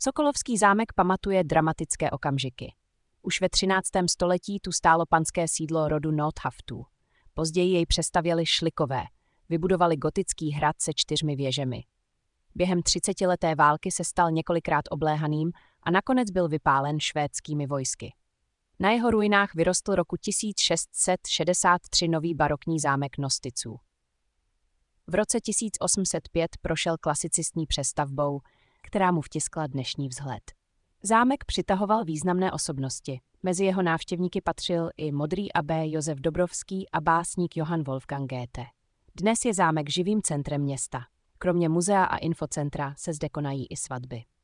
Sokolovský zámek pamatuje dramatické okamžiky. Už ve 13. století tu stálo panské sídlo rodu Nordhaftů. Později jej přestavěli Šlikové, vybudovali gotický hrad se 4 věžemi. Během 30leté války se stal několikrát obléhaným a nakonec byl vypálen švédskými vojsky. Na jeho ruinách vyrostl roku 1663 nový barokní zámek Nosticů. V roce 1805 prošel klasicistní přestavbou, která mu vtiskla dnešní vzhled. Zámek přitahoval významné osobnosti. Mezi jeho návštěvníky patřil i modrý abbé Josef Dobrovský a básník Johann Wolfgang Goethe. Dnes je zámek živým centrem města. Kromě muzea a infocentra se zde konají i svatby.